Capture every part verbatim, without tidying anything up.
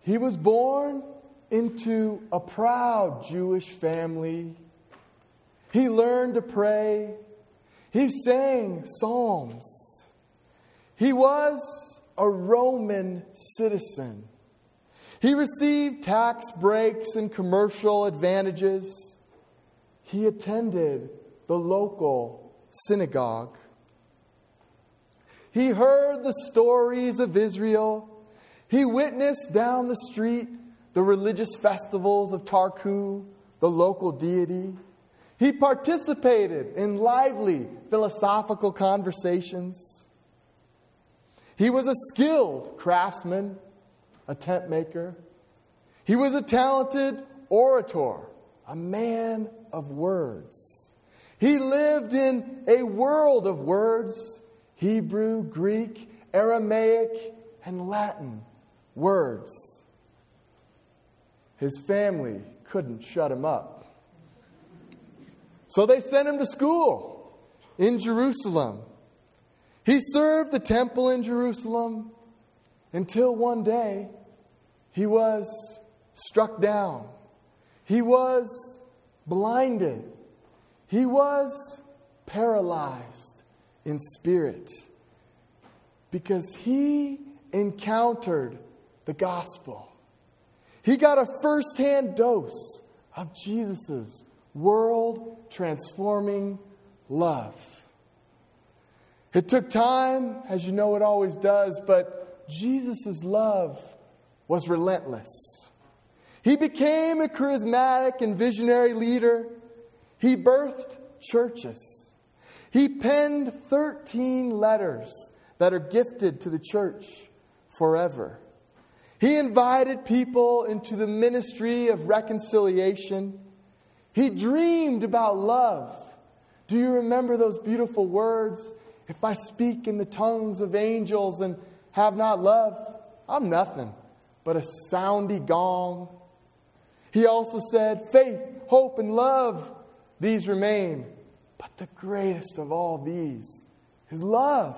He was born into a proud Jewish family. He learned to pray. He sang psalms. He was a Roman citizen. He received tax breaks and commercial advantages. He attended the local synagogue. He heard the stories of Israel. He witnessed down the street the religious festivals of Tarku, the local deity. He participated in lively philosophical conversations. He was a skilled craftsman, a tent maker. He was a talented orator, a man of words. He lived in a world of words, Hebrew, Greek, Aramaic, and Latin words. His family couldn't shut him up. So they sent him to school in Jerusalem. He served the temple in Jerusalem until one day he was struck down. He was blinded. He was paralyzed in spirit because he encountered the gospel. He got a first-hand dose of Jesus' world-transforming love. It took time, as you know it always does, but Jesus' love was relentless. He became a charismatic and visionary leader. He birthed churches. He penned thirteen letters that are gifted to the church forever. He invited people into the ministry of reconciliation. He dreamed about love. Do you remember those beautiful words? If I speak in the tongues of angels and have not love, I'm nothing but a soundy gong. He also said, faith, hope, and love, these remain. But the greatest of all these is love.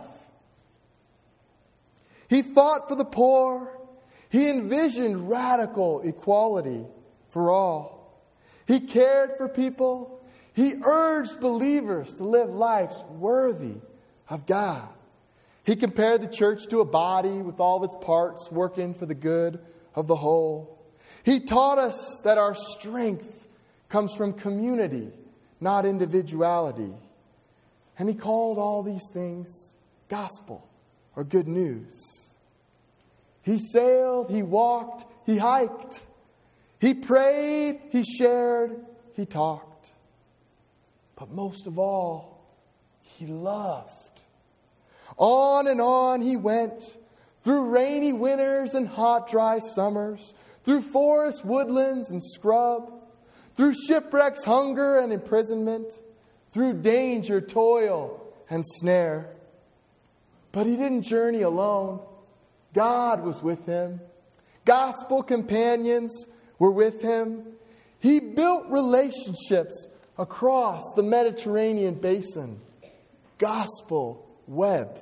He fought for the poor. He envisioned radical equality for all. He cared for people. He urged believers to live lives worthy of God. He compared the church to a body with all of its parts working for the good of the whole. He taught us that our strength comes from community, not individuality. And he called all these things gospel or good news. He sailed, he walked, he hiked. He prayed, he shared, he talked. But most of all, he loved. On and on he went, through rainy winters and hot, dry summers, through forests, woodlands, and scrub, through shipwrecks, hunger, and imprisonment, through danger, toil, and snare. But he didn't journey alone. God was with him. Gospel companions were with him. He built relationships across the Mediterranean basin. Gospel webs.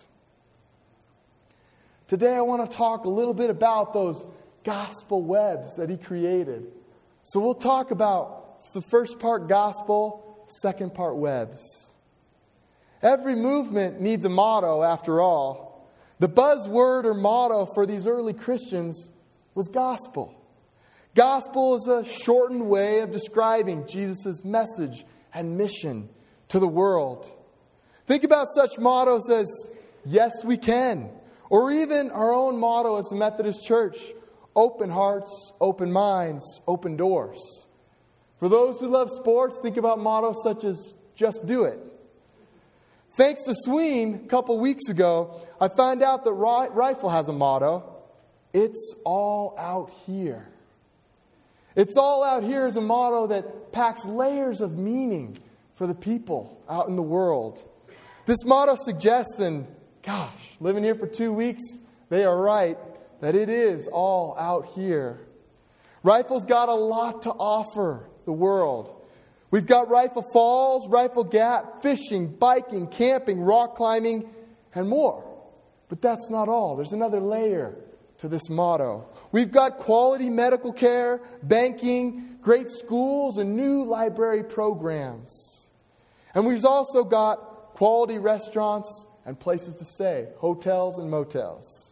Today I want to talk a little bit about those gospel webs that he created. So we'll talk about the first part gospel, second part webs. Every movement needs a motto after all. The buzzword or motto for these early Christians was gospel. Gospel is a shortened way of describing Jesus' message and mission to the world. Think about such mottos as, yes, we can. Or even our own motto as the Methodist Church, open hearts, open minds, open doors. For those who love sports, think about mottos such as, just do it. Thanks to Sween, a couple weeks ago, I found out that Rifle has a motto. It's all out here. It's all out here is a motto that packs layers of meaning for the people out in the world. This motto suggests, and gosh, living here for two weeks, they are right, that it is all out here. Rifle's got a lot to offer the world. We've got Rifle Falls, Rifle Gap, fishing, biking, camping, rock climbing, and more. But that's not all. There's another layer to this motto. We've got quality medical care, banking, great schools, and new library programs. And we've also got quality restaurants and places to stay, hotels and motels.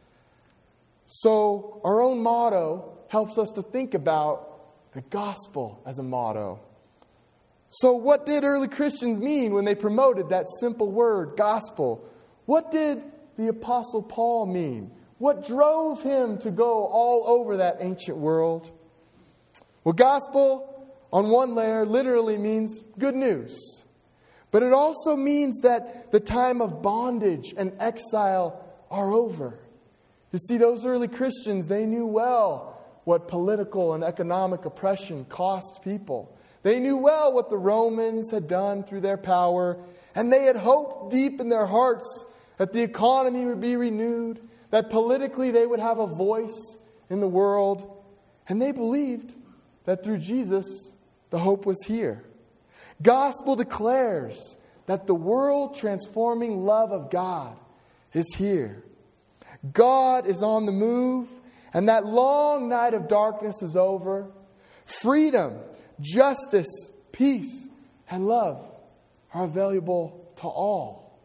So our own motto helps us to think about the gospel as a motto. So what did early Christians mean when they promoted that simple word, gospel? What did the Apostle Paul mean? What drove him to go all over that ancient world? Well, gospel, on one layer, literally means good news. But it also means that the time of bondage and exile are over. You see, those early Christians, they knew well what political and economic oppression cost people. They knew well what the Romans had done through their power, and they had hoped deep in their hearts that the economy would be renewed, that politically they would have a voice in the world, and they believed that through Jesus, the hope was here. Gospel declares that the world-transforming love of God is here. God is on the move, and that long night of darkness is over. Freedom, justice, peace, and love are available to all.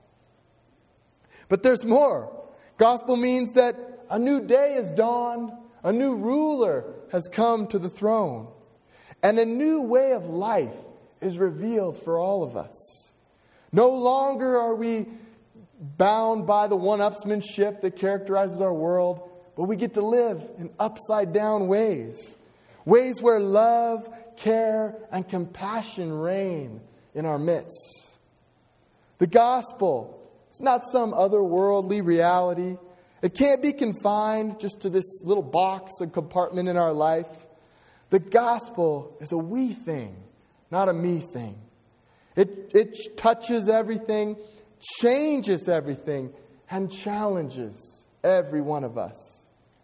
But there's more. Gospel means that a new day has dawned, a new ruler has come to the throne, and a new way of life is revealed for all of us. No longer are we bound by the one-upsmanship that characterizes our world, but we get to live in upside-down ways. Ways where love, care, and compassion reign in our midst. The gospel, it's not some otherworldly reality. It can't be confined just to this little box or compartment in our life. The gospel is a we thing, not a me thing. It, it touches everything, changes everything, and challenges every one of us.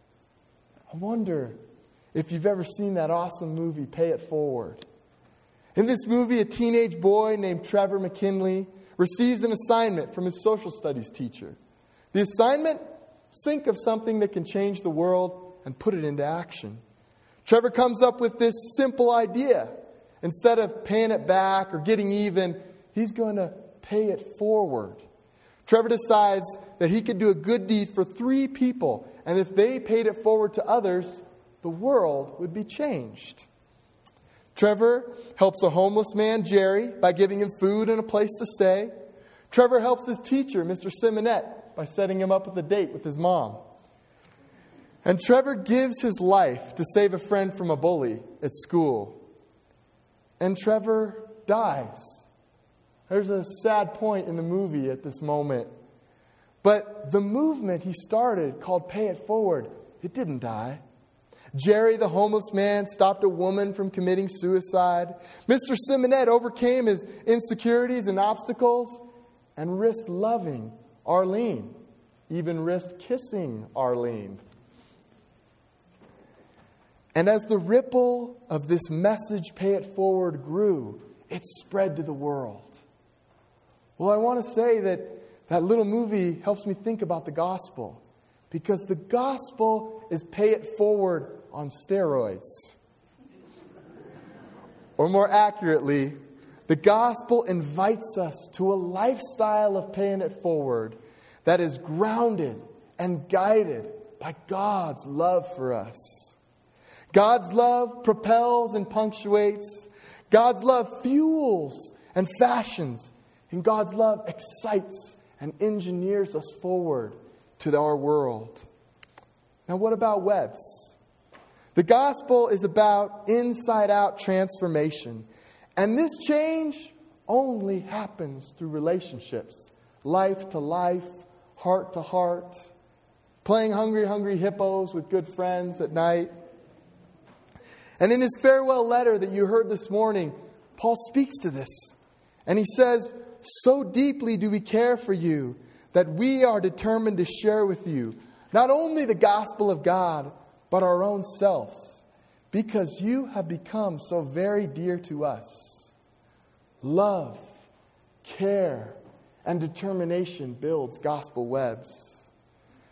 I wonder if you've ever seen that awesome movie, Pay It Forward. In this movie, a teenage boy named Trevor McKinley receives an assignment from his social studies teacher. The assignment? Think of something that can change the world and put it into action. Trevor comes up with this simple idea. Instead of paying it back or getting even, he's going to pay it forward. Trevor decides that he could do a good deed for three people, and if they paid it forward to others, the world would be changed. Trevor helps a homeless man, Jerry, by giving him food and a place to stay. Trevor helps his teacher, Mister Simonette, by setting him up with a date with his mom. And Trevor gives his life to save a friend from a bully at school. And Trevor dies. There's a sad point in the movie at this moment. But the movement he started, called Pay It Forward, it didn't die. Jerry, the homeless man, stopped a woman from committing suicide. Mister Simonette overcame his insecurities and obstacles and risked loving Arlene, even risked kissing Arlene. And as the ripple of this message, Pay It Forward, grew, it spread to the world. Well, I want to say that that little movie helps me think about the gospel, because the gospel is Pay It Forward on steroids. Or more accurately, the gospel invites us to a lifestyle of paying it forward that is grounded and guided by God's love for us. God's love propels and punctuates. God's love fuels and fashions. And God's love excites and engineers us forward to our world. Now, what about webs? The gospel is about inside-out transformation. And this change only happens through relationships. Life to life, heart to heart. Playing hungry, hungry hippos with good friends at night. And in his farewell letter that you heard this morning, Paul speaks to this. And he says, so deeply do we care for you that we are determined to share with you not only the gospel of God, but our own selves, because you have become so very dear to us. Love, care, and determination builds gospel webs.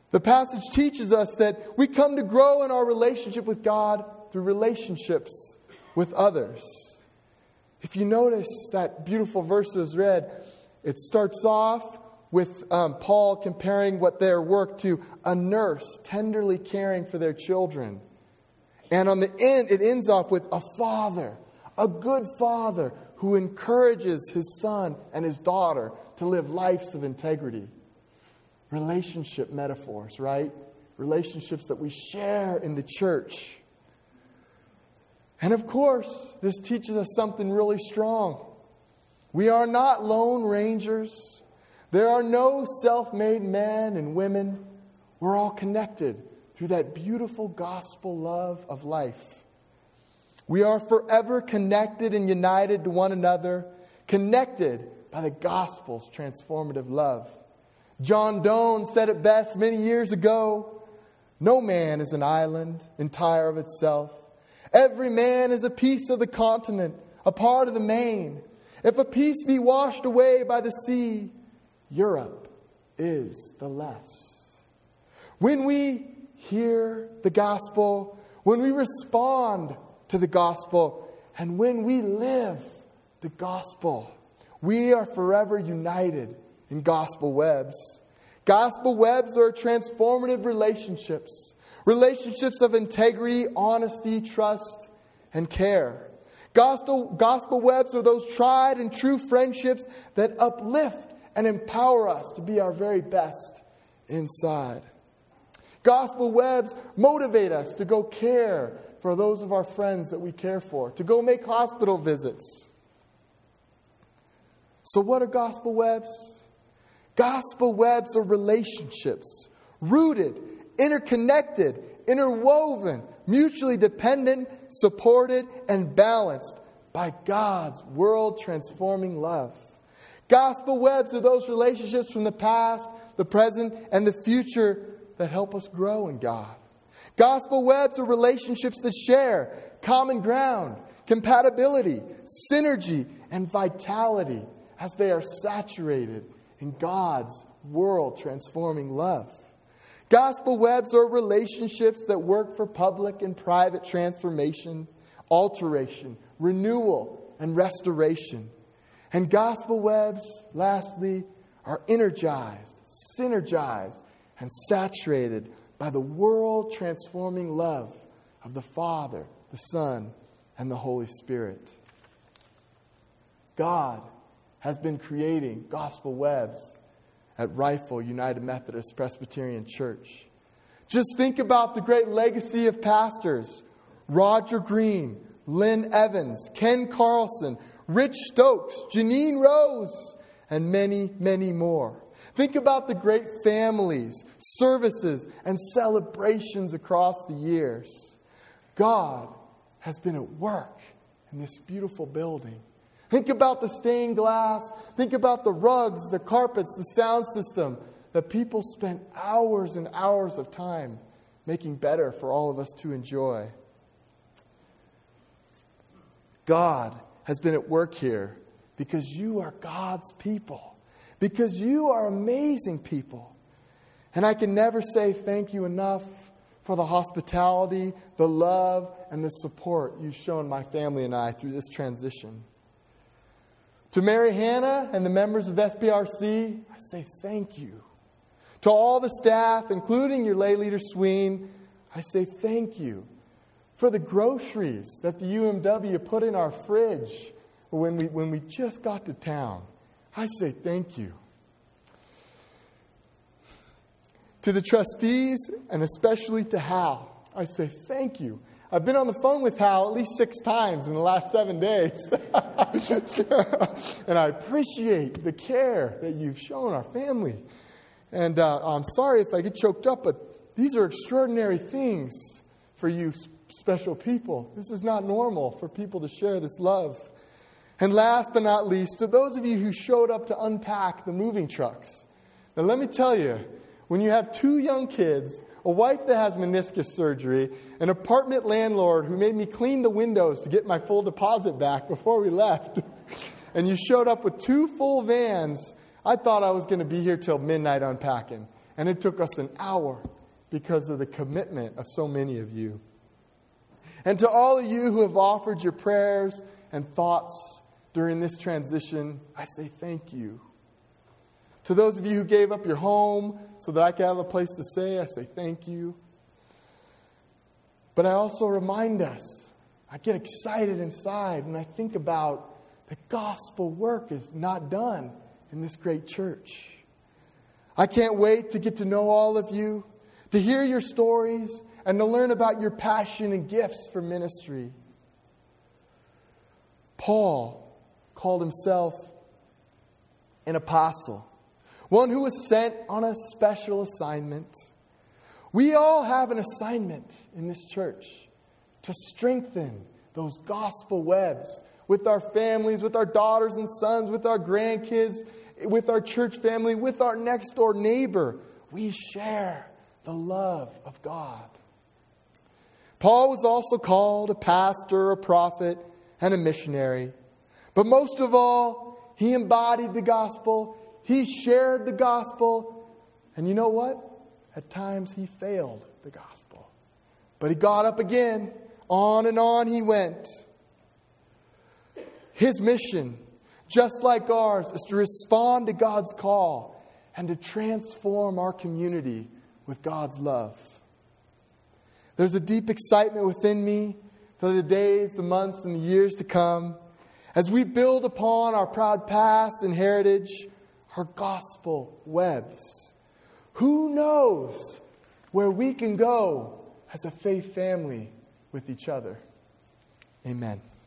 The passage teaches us that we come to grow in our relationship with God through relationships with others. If you notice that beautiful verse that was read, it starts off with um, Paul comparing what their work to a nurse tenderly caring for their children. And on the end, it ends off with a father, a good father who encourages his son and his daughter to live lives of integrity. Relationship metaphors, right? Relationships that we share in the church. And of course, this teaches us something really strong. We are not lone rangers. There are no self-made men and women. We're all connected through that beautiful gospel love of life. We are forever connected and united to one another, connected by the gospel's transformative love. John Donne said it best many years ago, "No man is an island entire of itself. Every man is a piece of the continent, a part of the main. If a piece be washed away by the sea, Europe is the less." When we hear the gospel, when we respond to the gospel, and when we live the gospel, we are forever united in gospel webs. Gospel webs are transformative relationships. Relationships of integrity, honesty, trust, and care. Gospel, gospel webs are those tried and true friendships that uplift and empower us to be our very best inside. Gospel webs motivate us to go care for those of our friends that we care for, to go make hospital visits. So what are gospel webs? Gospel webs are relationships rooted, interconnected, interwoven, mutually dependent, supported, and balanced by God's world-transforming love. Gospel webs are those relationships from the past, the present, and the future that help us grow in God. Gospel webs are relationships that share common ground, compatibility, synergy, and vitality as they are saturated in God's world-transforming love. Gospel webs are relationships that work for public and private transformation, alteration, renewal, and restoration. And gospel webs, lastly, are energized, synergized, and saturated by the world-transforming love of the Father, the Son, and the Holy Spirit. God has been creating gospel webs at Rifle United Methodist Presbyterian Church. Just think about the great legacy of pastors: Roger Green, Lynn Evans, Ken Carlson, Rich Stokes, Janine Rose, and many, many more. Think about the great families, services, and celebrations across the years. God has been at work in this beautiful building. Think about the stained glass. Think about the rugs, the carpets, the sound system that people spent hours and hours of time making better for all of us to enjoy. God has been at work here because you are God's people, because you are amazing people. And I can never say thank you enough for the hospitality, the love, and the support you've shown my family and I through this transition. To Mary Hannah and the members of S B R C, I say thank you. To all the staff, including your lay leader Sween, I say thank you for the groceries that the U M W put in our fridge when we, when we just got to town. I say thank you. To the trustees, and especially to Hal, I say thank you. I've been on the phone with Hal at least six times in the last seven days. And I appreciate the care that you've shown our family. And uh, I'm sorry if I get choked up, but these are extraordinary things for you special people. This is not normal for people to share this love. And last but not least, to those of you who showed up to unpack the moving trucks. Now let me tell you, when you have two young kids, a wife that has meniscus surgery, an apartment landlord who made me clean the windows to get my full deposit back before we left, and you showed up with two full vans, I thought I was going to be here till midnight unpacking. And it took us an hour because of the commitment of so many of you. And to all of you who have offered your prayers and thoughts during this transition, I say thank you. To those of you who gave up your home so that I could have a place to stay, I say thank you. But I also remind us, I get excited inside when I think about the gospel work is not done in this great church. I can't wait to get to know all of you, to hear your stories, and to learn about your passion and gifts for ministry. Paul called himself an apostle, one who was sent on a special assignment. We all have an assignment in this church to strengthen those gospel webs with our families, with our daughters and sons, with our grandkids, with our church family, with our next door neighbor. We share the love of God. Paul was also called a pastor, a prophet, and a missionary. But most of all, he embodied the gospel. He shared the gospel. And you know what? At times he failed the gospel. But he got up again. On and on he went. His mission, just like ours, is to respond to God's call and to transform our community with God's love. There's a deep excitement within me for the days, the months, and the years to come as we build upon our proud past and heritage, our gospel webs. Who knows where we can go as a faith family with each other? Amen.